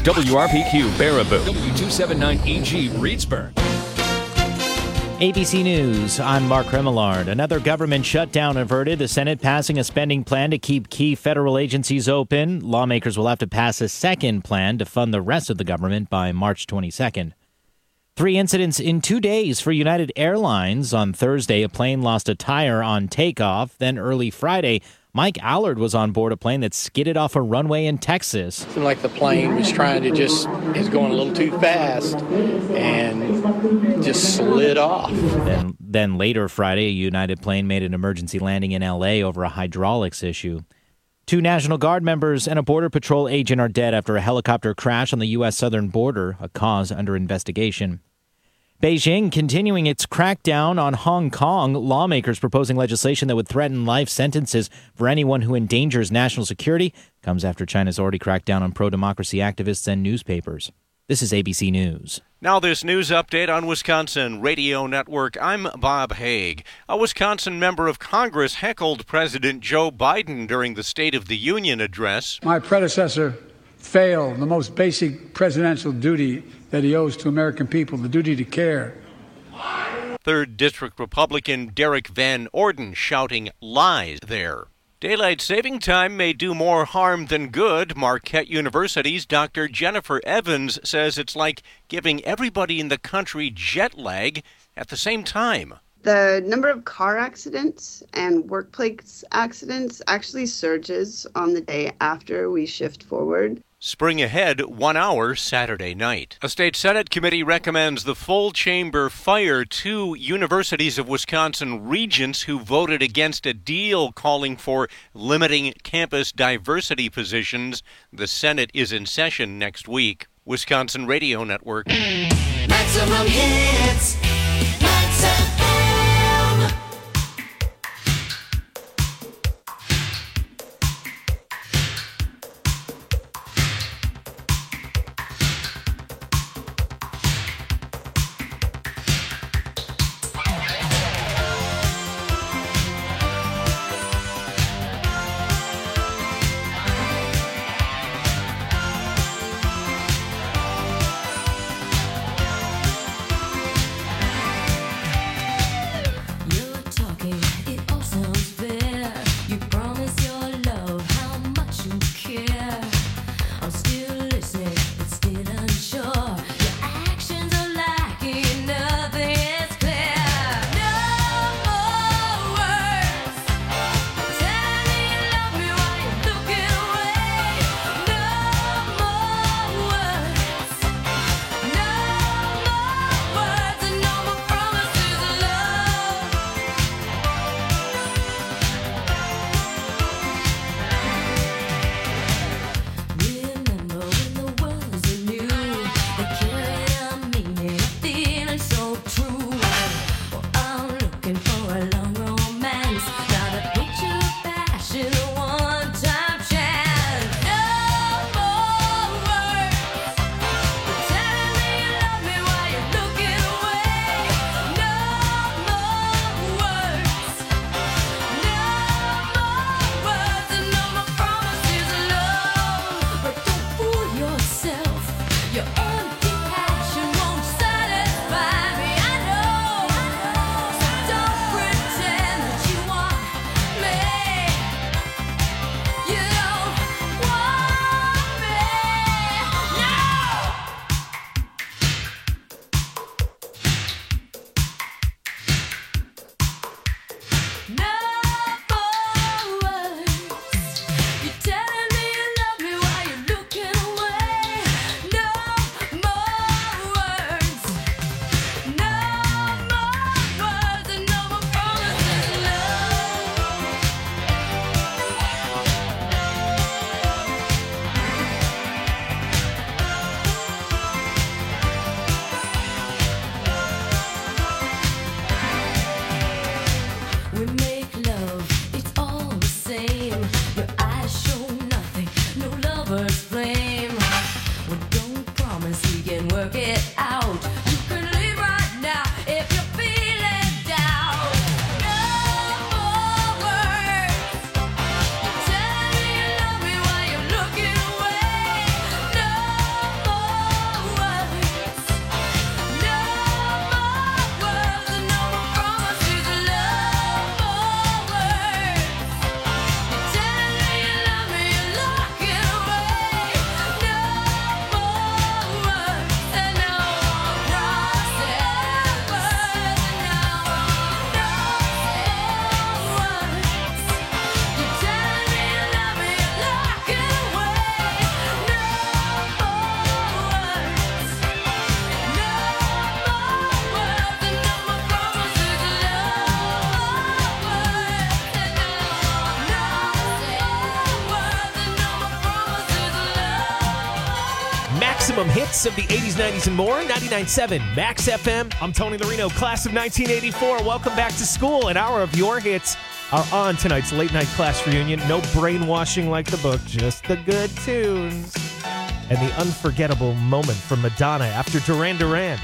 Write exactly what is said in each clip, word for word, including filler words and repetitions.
W R P Q Baraboo, W two seventy-nine E G Reedsburg. A B C News, I'm Mark Remillard. Another government shutdown averted, the Senate passing a spending plan to keep key federal agencies open. Lawmakers will have to pass a second plan to fund the rest of the government by March twenty-second. Three incidents in two days for United Airlines. On Thursday, a plane lost a tire on takeoff. Then early Friday, Mike Allard was on board a plane that skidded off a runway in Texas. It seemed like the plane was trying to just, is going a little too fast and just slid off. Then, then later Friday, a United plane made an emergency landing in L A over a hydraulics issue. Two National Guard members and a Border Patrol agent are dead after a helicopter crash on the U S southern border, a cause under investigation. Beijing continuing its crackdown on Hong Kong, lawmakers proposing legislation that would threaten life sentences for anyone who endangers national security, comes after China's already cracked down on pro-democracy activists and newspapers. This is A B C News. Now this news update on Wisconsin Radio Network. I'm Bob Haig. A Wisconsin member of Congress heckled President Joe Biden during the State of the Union address. My predecessor failed the most basic presidential duty that he owes to American people, the duty to care. Third District Republican Derek Van Orden shouting lies there. Daylight saving time may do more harm than good. Marquette University's Doctor Jennifer Evans says it's like giving everybody in the country jet lag at the same time. The number of car accidents and workplace accidents actually surges on the day after we shift forward. Spring ahead, one hour Saturday night. A state Senate committee recommends the full chamber fire two Universities of Wisconsin regents who voted against a deal calling for limiting campus diversity positions. The Senate is in session next week. Wisconsin Radio Network. Maximum hits. Max F M. Maximum hits of the eighties, nineties, and more. ninety-nine point seven Max F M. I'm Tony Larino, class of nineteen eighty-four. Welcome back to school. An hour of your hits are on tonight's late night class reunion. No brainwashing like the book, just the good tunes. And the unforgettable moment from Madonna after Duran Duran.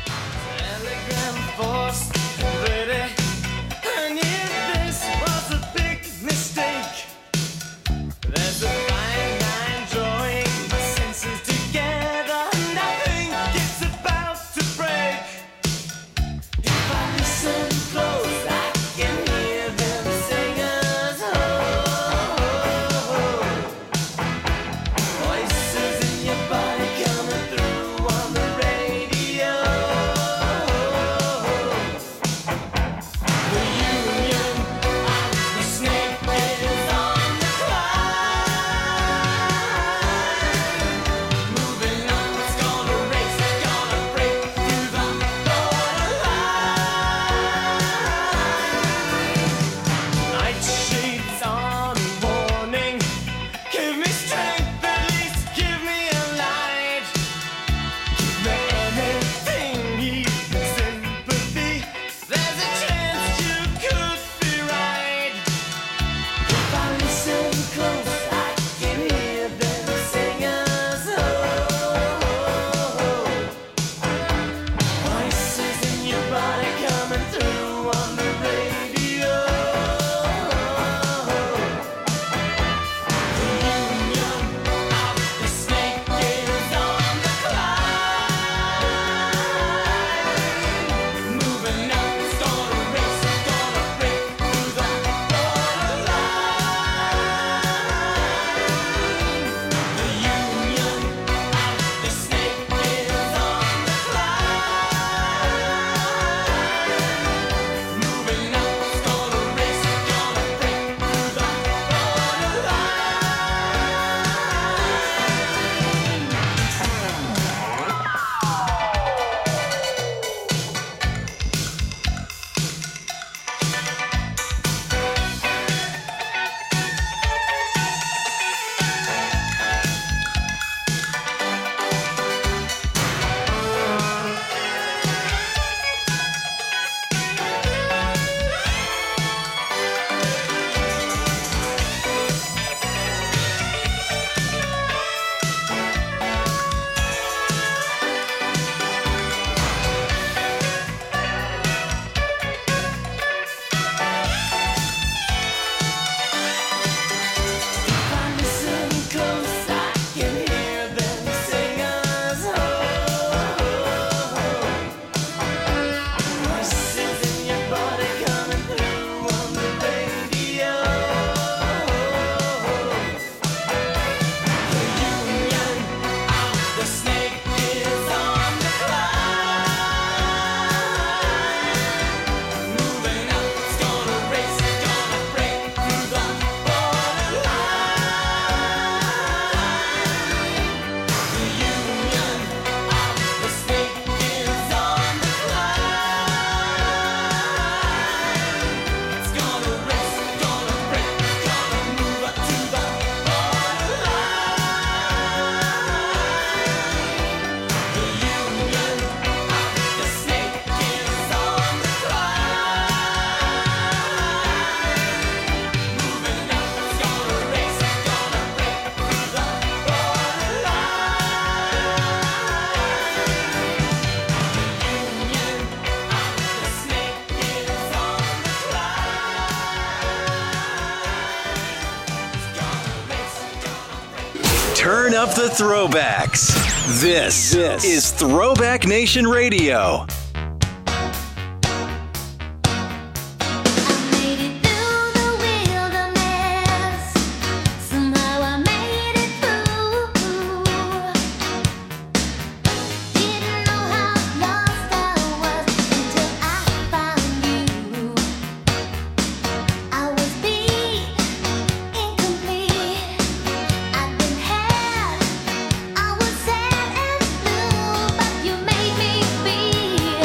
Turn up the throwbacks. This, this is Throwback Nation Radio. I was sad and blue, but you made me feel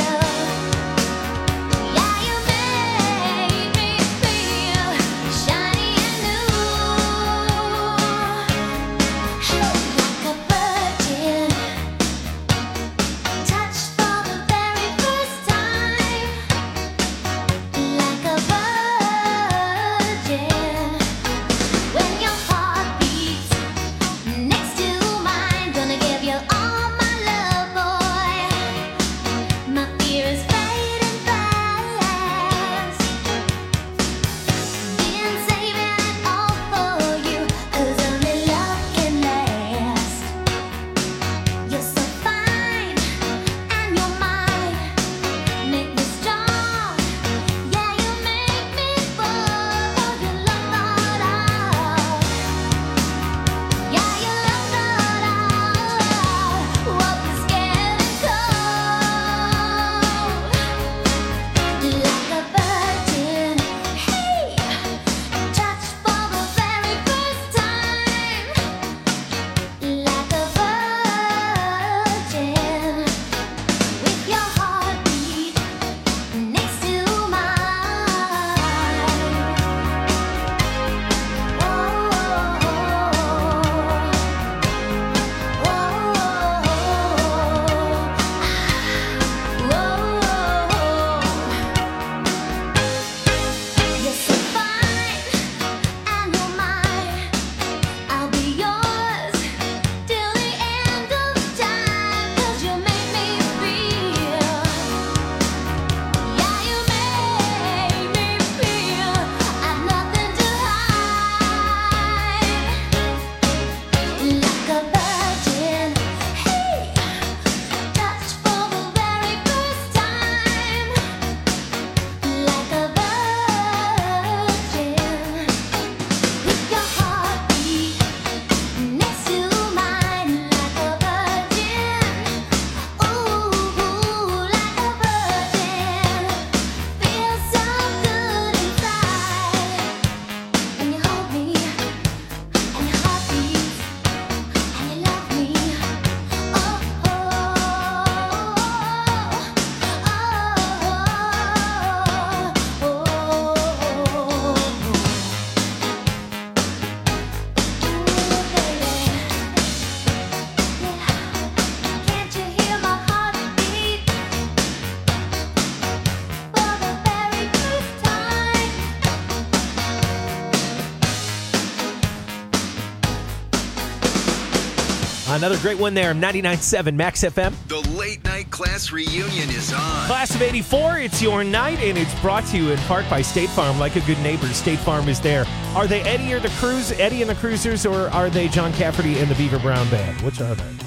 Another great one there, ninety-nine point seven Max F M. The late night class reunion is on. Class of eighty-four, it's your night, and it's brought to you in part by State Farm. Like a good neighbor, State Farm is there. Are they Eddie or the Cruise, Eddie and the Cruisers, or are they John Cafferty and the Beaver Brown Band? Which are they?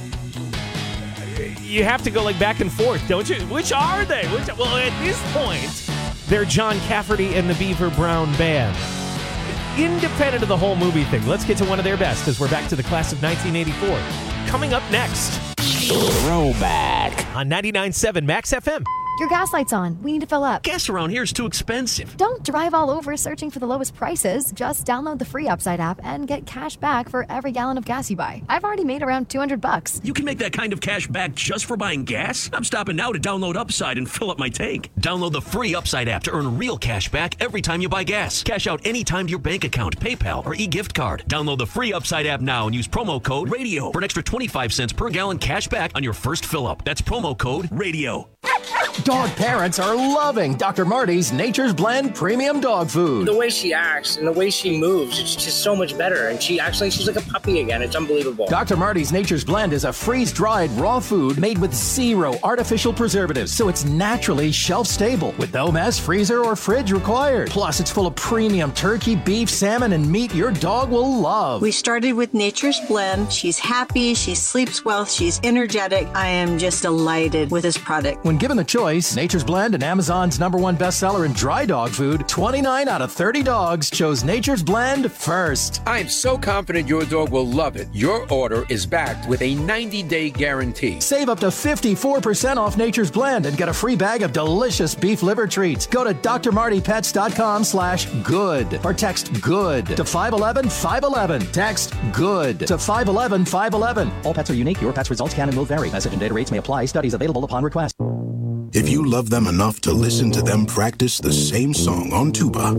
You have to go like back and forth, don't you? Which are they? Which, well, at this point, they're John Cafferty and the Beaver Brown Band. Independent of the whole movie thing, let's get to one of their best as we're back to the class of nineteen eighty-four. Coming up next, Throwback on ninety-nine point seven Max F M. Your gas light's on. We need to fill up. Gas around here is too expensive. Don't drive all over searching for the lowest prices. Just download the free Upside app and get cash back for every gallon of gas you buy. I've already made around two hundred bucks. You can make that kind of cash back just for buying gas? I'm stopping now to download Upside and fill up my tank. Download the free Upside app to earn real cash back every time you buy gas. Cash out anytime to your bank account, PayPal, or e-gift card. Download the free Upside app now and use promo code RADIO for an extra twenty-five cents per gallon cash back on your first fill up. That's promo code RADIO. Dog parents are loving Doctor Marty's Nature's Blend Premium Dog Food. The way she acts and the way she moves, it's just so much better. And she actually, she's like a puppy again. It's unbelievable. Doctor Marty's Nature's Blend is a freeze-dried raw food made with zero artificial preservatives, so it's naturally shelf-stable with no mess, freezer, or fridge required. Plus, it's full of premium turkey, beef, salmon, and meat your dog will love. We started with Nature's Blend. She's happy, she sleeps well, she's energetic. I am just delighted with this product. When given the choice, Nature's Blend and Amazon's number one bestseller in dry dog food, twenty-nine out of thirty dogs chose Nature's Blend first. I am so confident your dog will love it. Your order is backed with a ninety-day guarantee. Save up to fifty-four percent off Nature's Blend and get a free bag of delicious beef liver treats. Go to drmartypets.com slash good or text good to five one one five one one. Text good to five one one five one one. All pets are unique. Your pet's results can and will vary. Message and data rates may apply. Studies available upon request. If you love them enough to listen to them practice the same song on tuba,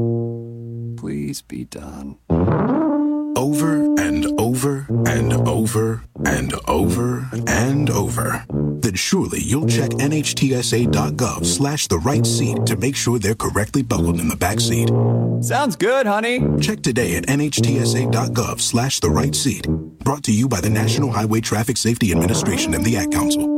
please be done. Over and over and over and over and over, then surely you'll check nhtsa.gov slash the right seat to make sure they're correctly buckled in the back seat. Sounds good, honey. Check today at nhtsa.gov slash the right seat. Brought to you by the National Highway Traffic Safety Administration and the Ad Council.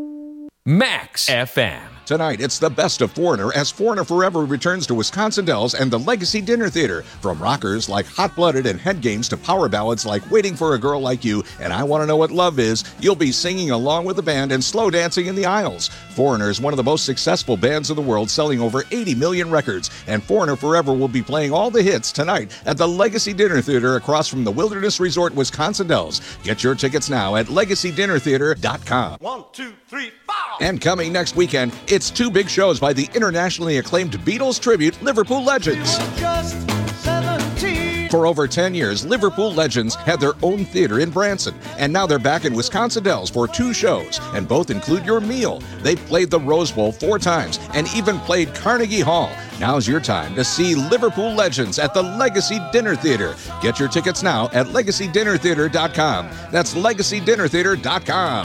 Max F M. Tonight, it's the best of Foreigner as Foreigner Forever returns to Wisconsin Dells and the Legacy Dinner Theater. From rockers like Hot Blooded and Head Games to power ballads like Waiting for a Girl Like You and I Want to Know What Love Is, you'll be singing along with the band and slow dancing in the aisles. Foreigner is one of the most successful bands in the world, selling over eighty million records, and Foreigner Forever will be playing all the hits tonight at the Legacy Dinner Theater across from the Wilderness Resort, Wisconsin Dells. Get your tickets now at legacy dinner theater dot com. One, two, three, four. And coming next weekend, it's two big shows by the internationally acclaimed Beatles tribute Liverpool Legends. For over ten years, Liverpool Legends had their own theater in Branson, and now they're back in Wisconsin Dells for two shows, and both include your meal. They played the Rose Bowl four times and even played Carnegie Hall. Now's your time to see Liverpool Legends at the Legacy Dinner Theater. Get your tickets now at legacy dinner theater dot com. That's legacy dinner theater dot com.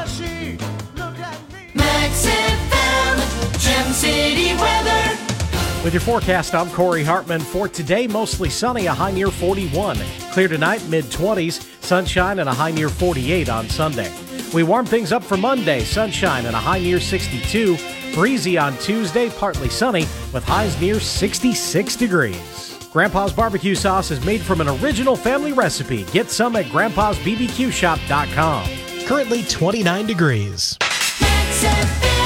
Max F M, Gem City weather. With your forecast, I'm Corey Hartman. For today, mostly sunny, a high near forty-one. Clear tonight, mid-twenties. Sunshine and a high near forty-eight on Sunday. We warm things up for Monday. Sunshine and a high near sixty-two. Breezy on Tuesday, partly sunny, with highs near sixty-six degrees. Grandpa's barbecue sauce is made from an original family recipe. Get some at grandpas b b q shop dot com. Currently twenty-nine degrees. Max F M.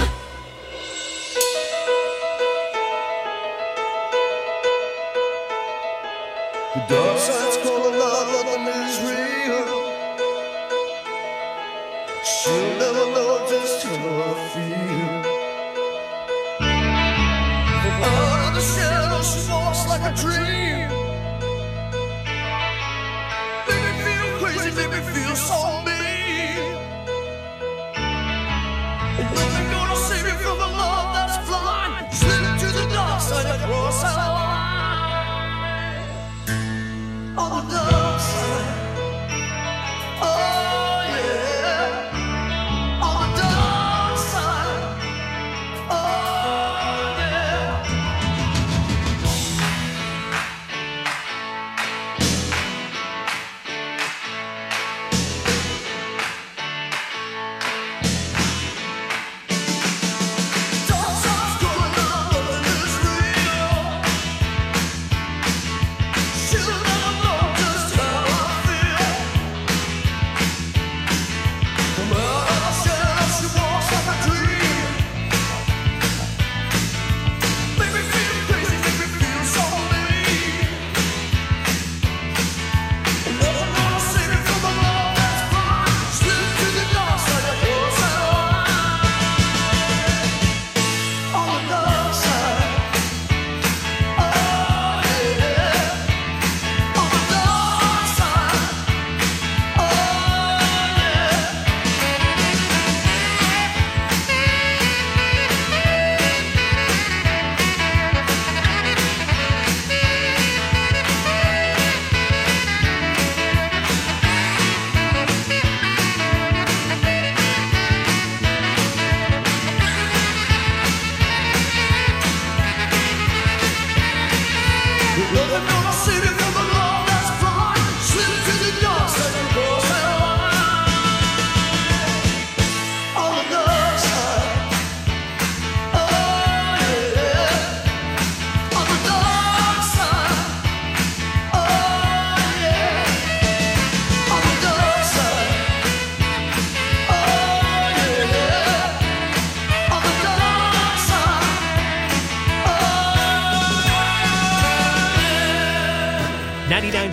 The dark side's calling out, nothing is real. She'll never know just how I feel. From out of the shadows, she walks like a dream. Make me feel crazy, make me feel so mean. Nothing gonna save me from the love that's blind. Slip to the dark side and cross our line. On the dark side, oh yeah. On the dark side, oh yeah.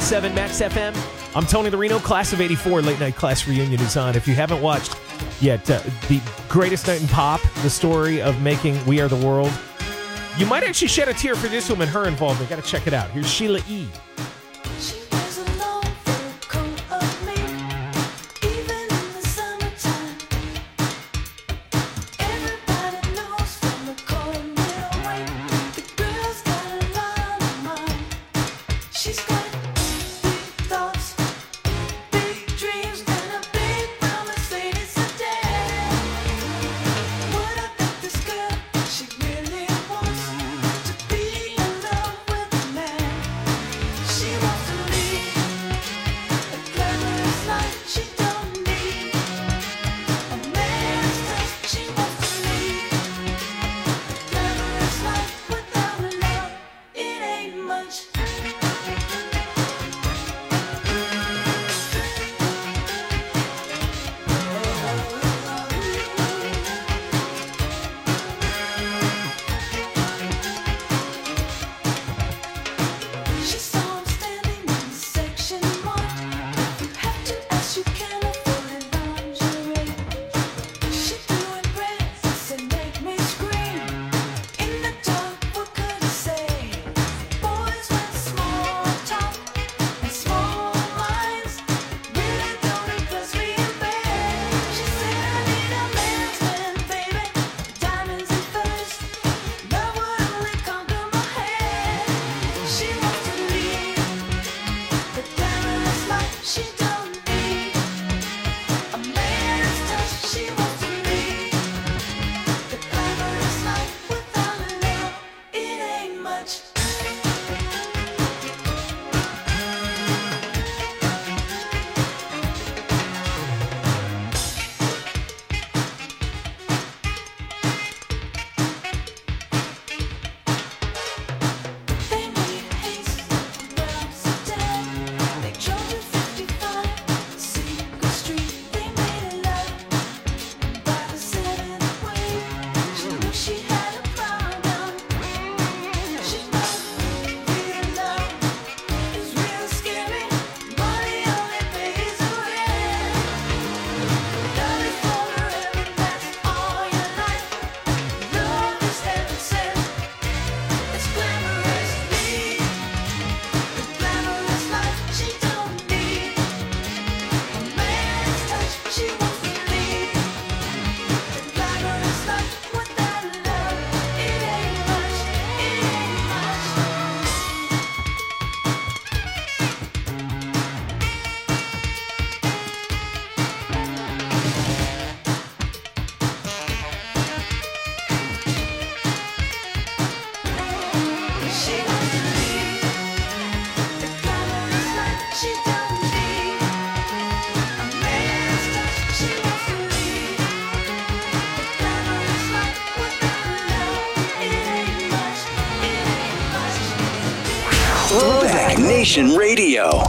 seven Max F M. I'm Tony Larino. Class of eighty-four Late Night Class Reunion is on. If you haven't watched yet, uh, the greatest night in pop, the story of making We Are the World, you might actually shed a tear for this woman, her involvement. Got to check it out. Here's Sheila E. Throwback Nation Radio.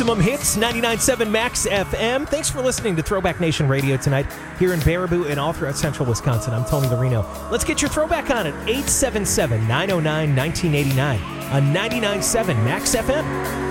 Maximum Hits, ninety-nine point seven Max F M. Thanks for listening to Throwback Nation Radio tonight here in Baraboo and all throughout central Wisconsin. I'm Tony Larino. Let's get your throwback on at eight seven seven, nine oh nine, nineteen eighty-nine on ninety-nine point seven Max F M.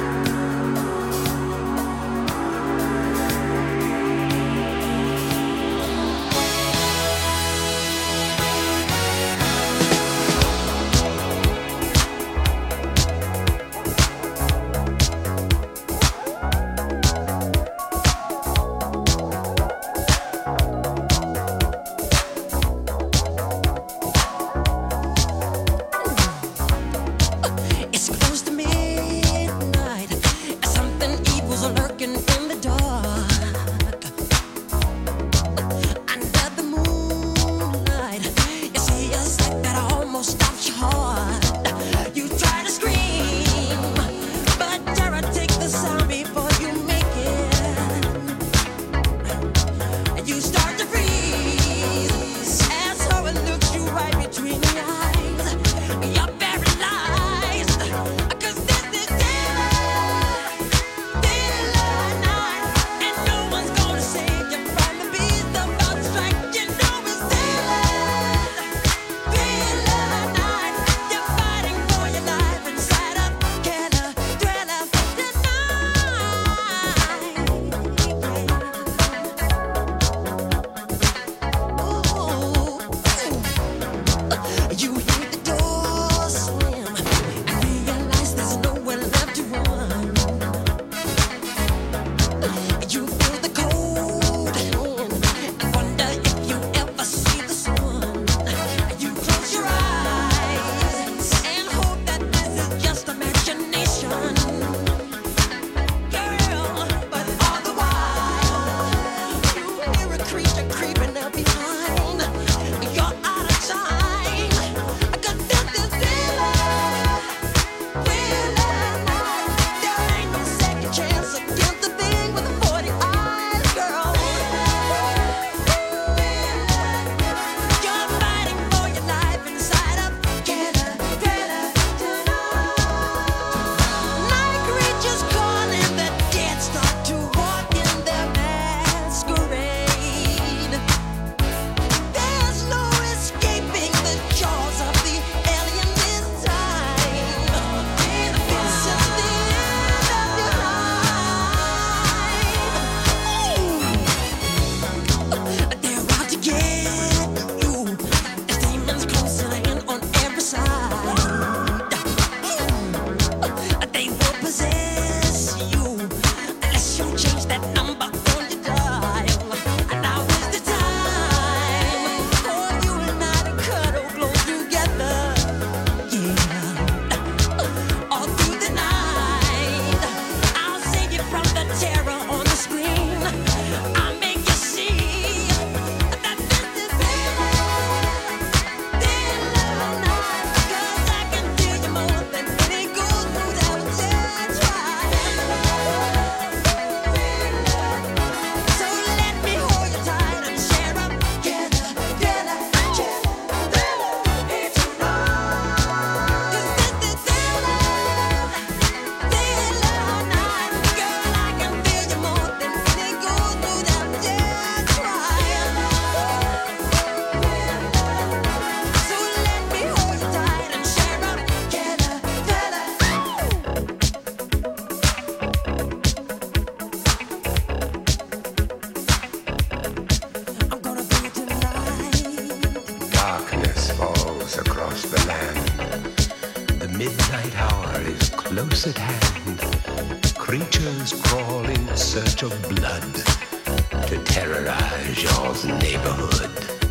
It's close to midnight. Something evil's lurking in the dark. Under the moonlight, you see a sight that almost stops your heart. You try to scream, but terror takes the sound before you make it. You start to freeze as horror looks you right between the eyes. You're paralyzed. You hear the door slam and realize there's nowhere left to run. You feel the cold hand and wonder if you ever see the sun. You close your eyes and hope that this is just imagination, girl. But all the while, you hear a creature creeping up behind. You're out of time. close at hand. Creatures crawl in search of blood to terrorize your neighborhood.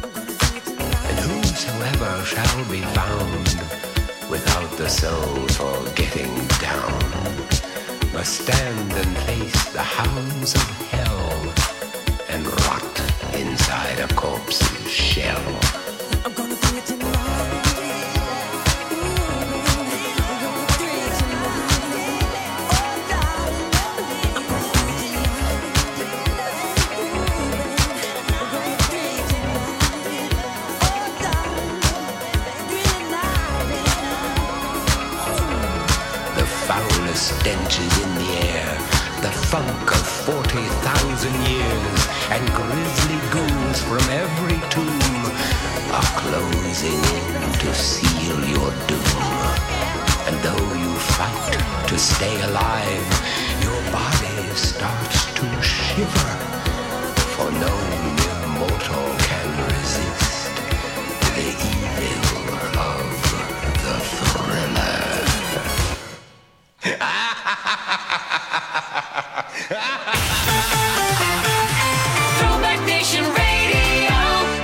And whosoever shall be found without the soul for getting down must stand and face the hounds of hell and rot inside a corpse's shell. Stench is in the air, the and grisly ghouls from every tomb are closing in to seal your doom. And though you fight to stay alive, your body starts to shiver, for no mere mortal can resist the evil of the thriller. Throwback Nation Radio.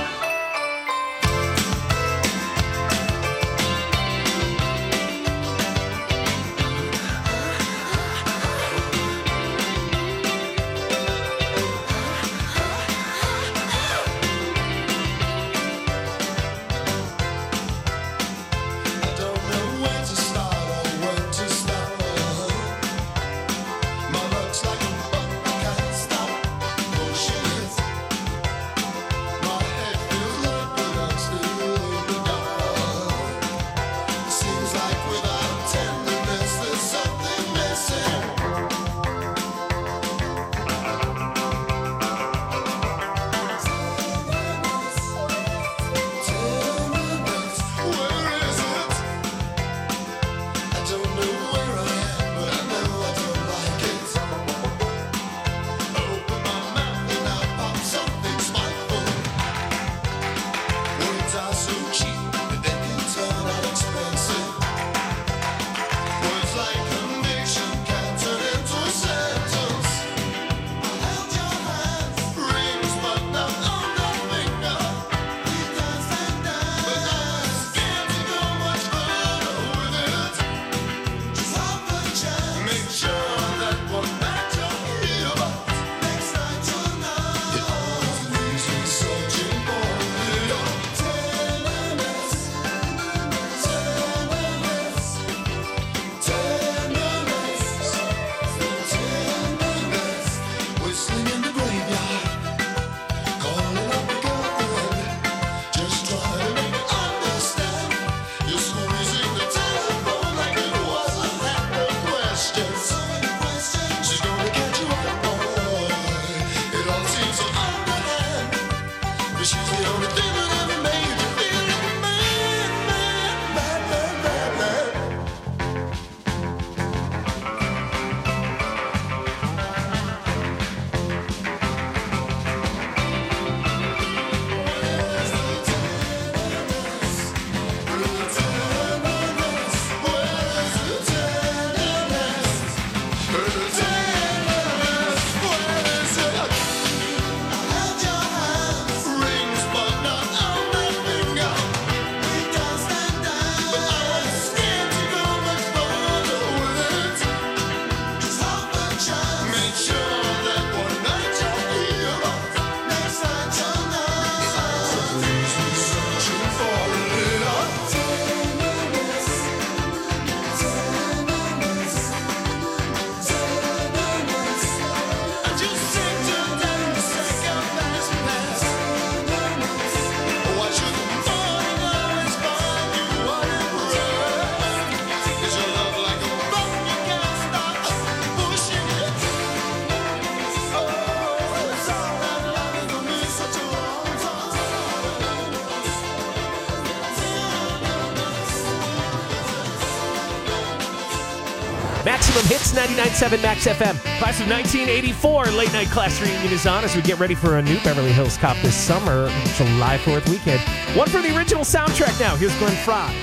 Maximum Hits ninety-nine point seven Max F M. Class of nineteen eighty-four late night class reunion is on as we get ready for a new Beverly Hills Cop this summer, July fourth weekend. One for the original soundtrack now. Here's Glenn Frey.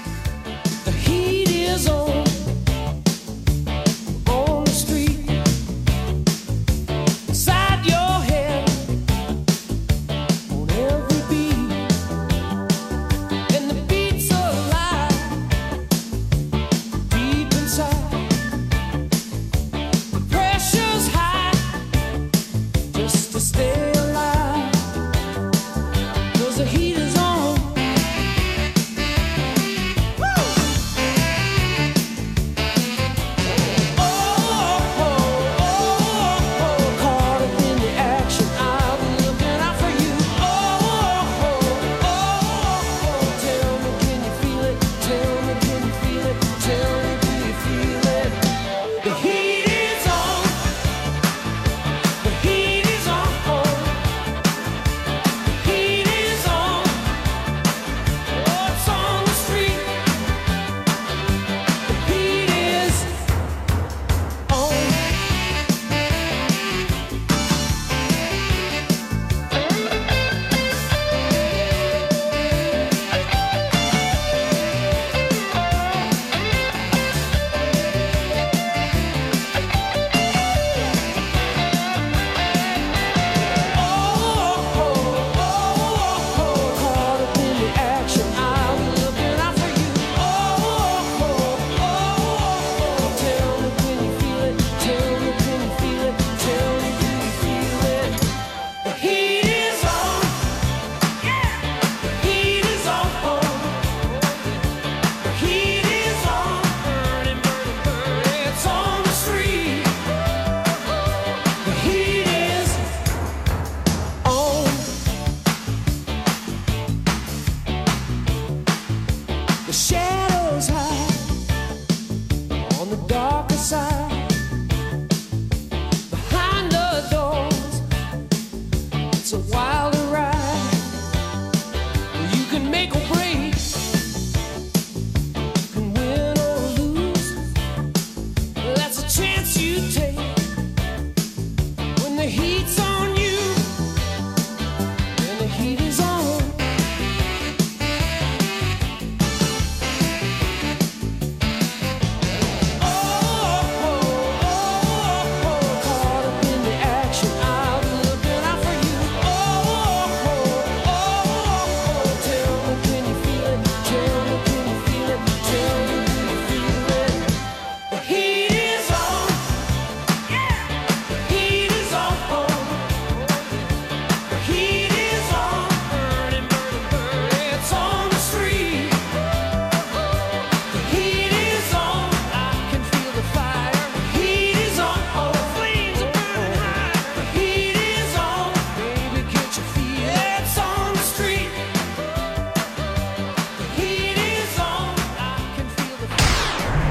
The heat is on. On the street. Inside your head. On every beat. And the beats are alive. Deep inside. The pressure's high. Just to stay alive. 'Cause the heat is on. Woo!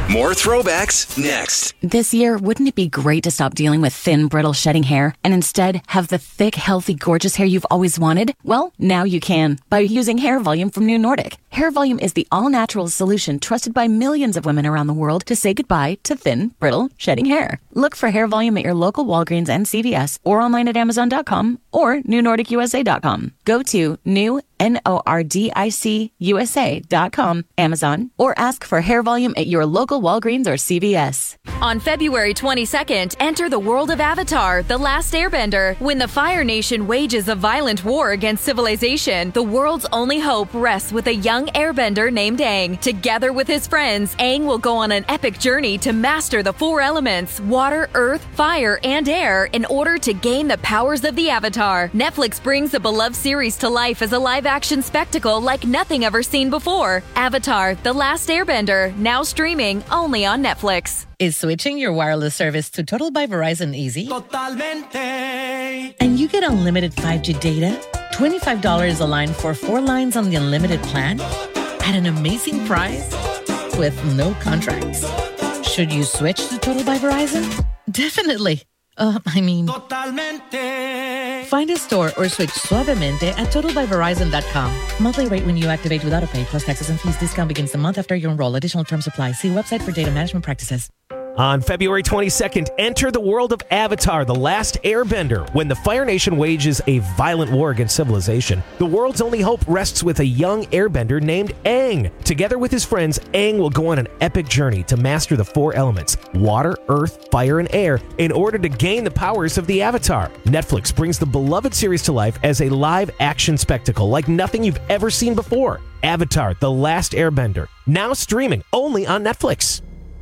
More throwbacks next. This year, wouldn't it be great to stop dealing with thin, brittle, shedding hair and instead have the thick, healthy, gorgeous hair you've always wanted? Well, now you can by using Hair Volume from New Nordic. Hair Volume is the all-natural solution trusted by millions of women around the world to say goodbye to thin, brittle, shedding hair. Look for Hair Volume at your local Walgreens and C V S or online at amazon dot com or new nordic u s a dot com. Go to new N O R D I C U S A dot com, Amazon, or ask for Hair Volume at your local Walgreens or C V S. On February twenty-second, enter the world of Avatar, The Last Airbender. When the Fire Nation wages a violent war against civilization, the world's only hope rests with a young airbender named Aang. Together with his friends, Aang will go on an epic journey to master the four elements, water, earth, fire, and air, in order to gain the powers of the Avatar. Netflix brings the beloved series to life as a live-action spectacle like nothing ever seen before. Avatar, The Last Airbender, now streaming only on Netflix. Is switching your wireless service to Total by Verizon easy? Totalmente. And you get unlimited five G data, twenty-five dollars a line for four lines on the unlimited plan, at an amazing price, with no contracts. Should you switch to Total by Verizon? Definitely. Uh, I mean... Totalmente. Find a store or switch suavemente at total by verizon dot com. Monthly rate when you activate without a pay, plus taxes and fees. Discount begins the month after you enroll. Additional terms apply. See website for data management practices. On February twenty-second, enter the world of Avatar, The Last Airbender. When the Fire Nation wages a violent war against civilization, the world's only hope rests with a young airbender named Aang. Together with his friends, Aang will go on an epic journey to master the four elements, water, earth, fire, and air, in order to gain the powers of the Avatar. Netflix brings the beloved series to life as a live-action spectacle like nothing you've ever seen before. Avatar, The Last Airbender, now streaming only on Netflix.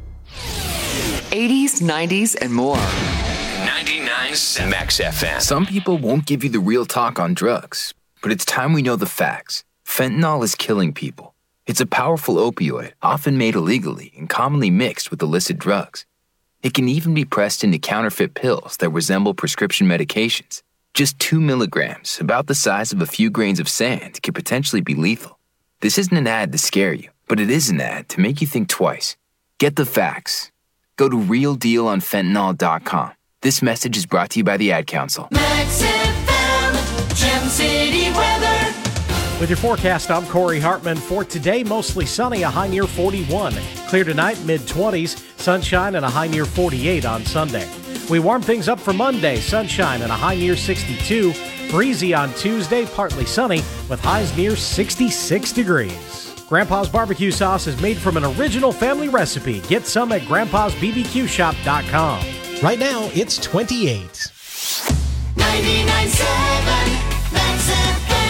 eighties, nineties, and more. ninety-nine point seven Max F M. Some people won't give you the real talk on drugs, but it's time we know the facts. Fentanyl is killing people. It's a powerful opioid, often made illegally and commonly mixed with illicit drugs. It can even be pressed into counterfeit pills that resemble prescription medications. Just two milligrams, about the size of a few grains of sand, could potentially be lethal. This isn't an ad to scare you, but it is an ad to make you think twice. Get the facts. Go to real deal on fentanyl dot com. This message is brought to you by the Ad Council. Max F M, Gem City weather. With your forecast, I'm Corey Hartman. For today, mostly sunny, a high near forty-one. Clear tonight, mid twenties. Sunshine and a high near forty-eight on Sunday. We warm things up for Monday. Sunshine and a high near sixty-two. Breezy on Tuesday, partly sunny, with highs near sixty-six degrees. Grandpa's barbecue sauce is made from an original family recipe. Get some at grandpas b b q shop dot com. Right now, it's twenty-eight. ninety-nine point seven Max F M.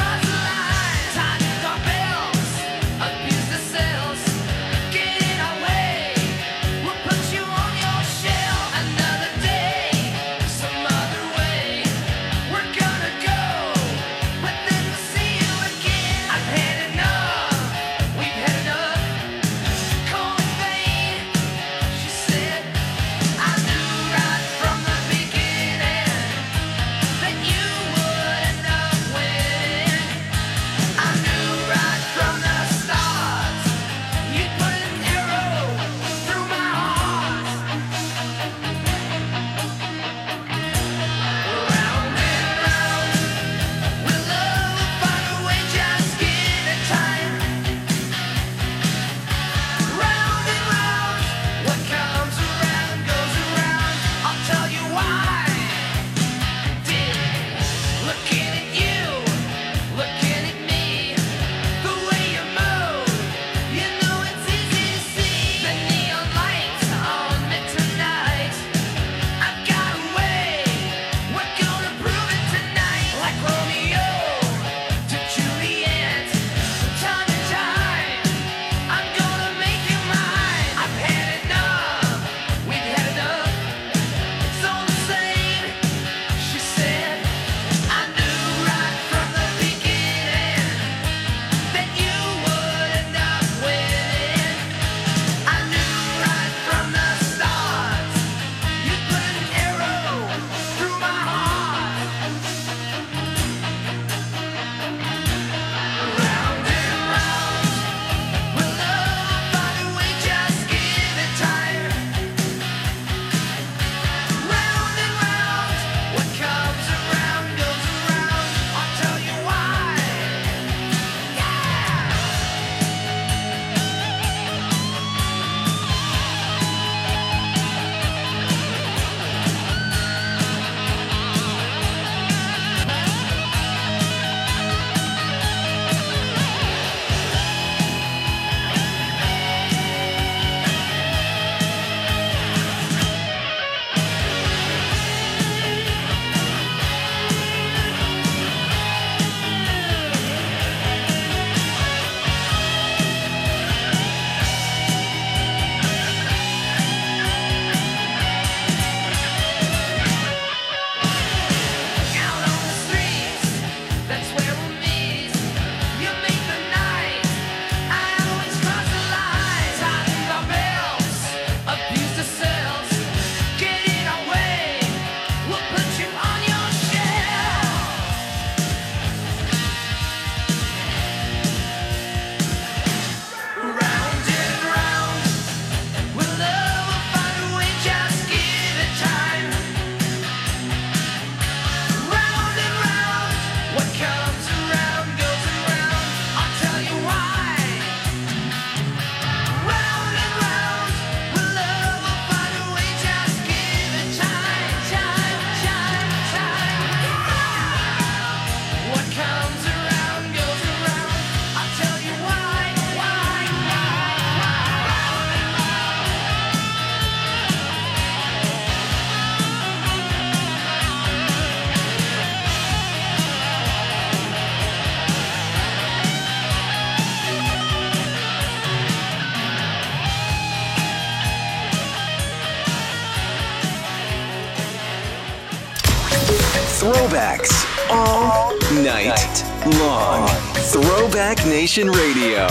Abuse the sales, get away. Throwbacks all night long. Throwback Nation Radio.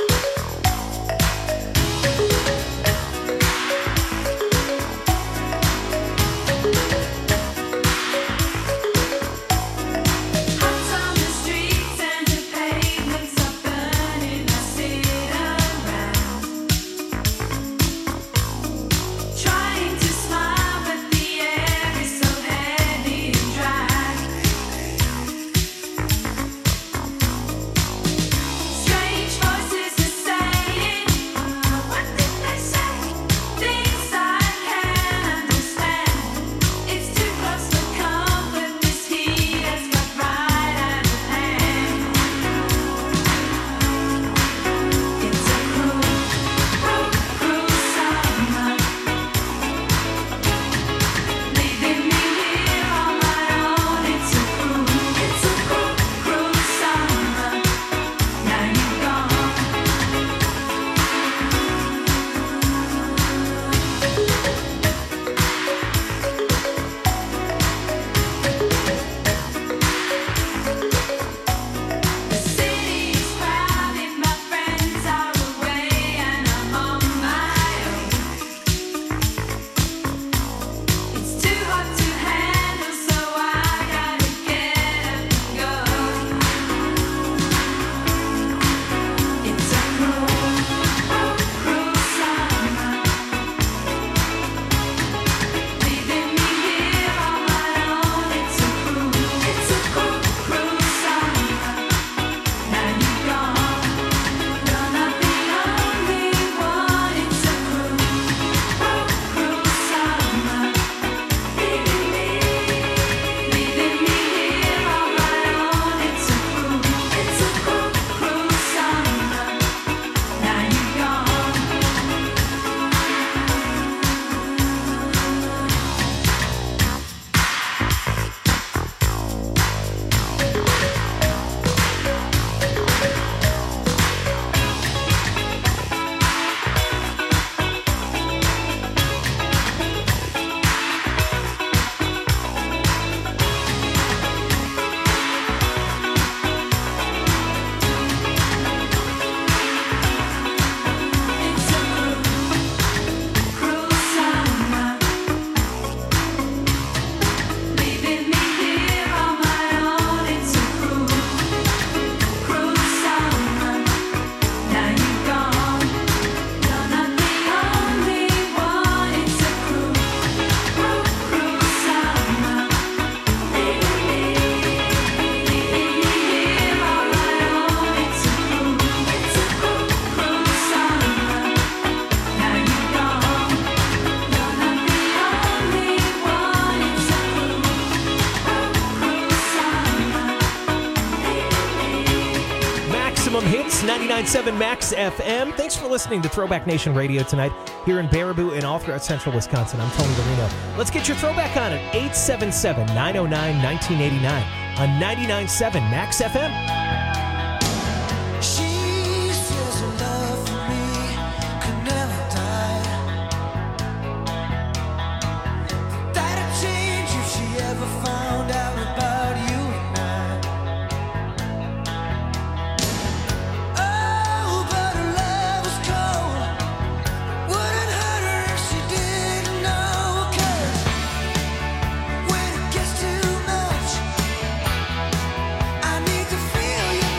ninety-nine point seven Max F M. Thanks for listening to Throwback Nation Radio tonight here in Baraboo and all throughout central Wisconsin. I'm Tony Dorino. Let's get your throwback on at eight seven seven, nine oh nine, one nine eight nine on ninety-nine point seven Max F M. She says her love for me could never die. That'd change if she ever found out about you and I. Oh, but her love was cold. Wouldn't hurt her if she didn't know. 'Cause when it gets too much, I need to feel you.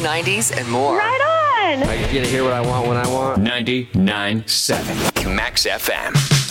nineties, and more. Right on! I get to hear what I want when I want. ninety-nine point seven Max F M.